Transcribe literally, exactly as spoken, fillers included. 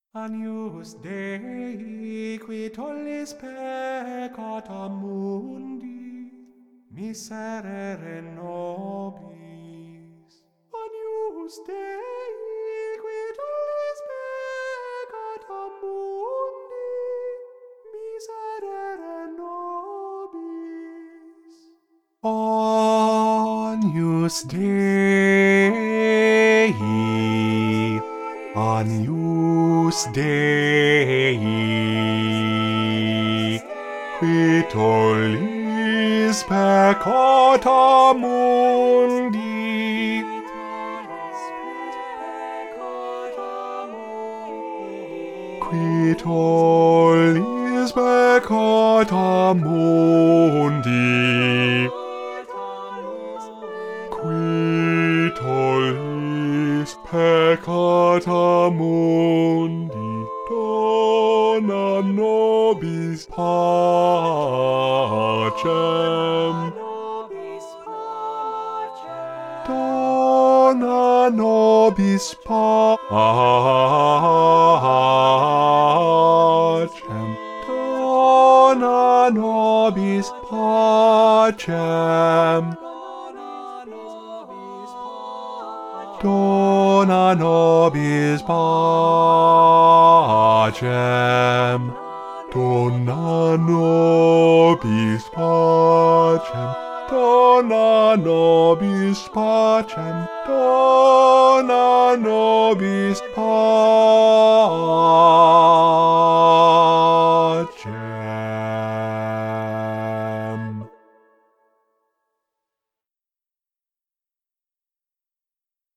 Agnus Dei, qui tollis peccata mundi, miserere nobis. Agnus Dei, qui tollis peccata mundi, miserere nobis. Agnus Dei, Agnus Dei, qui tollis peccata mundi, qui tollis peccata mundi, qui tollis peccata mundi, dona nobis pacem, dona nobis pacem, dona nobis pacem, dona nobis pacem, dona nobis pacem, dona nobis pacem, dona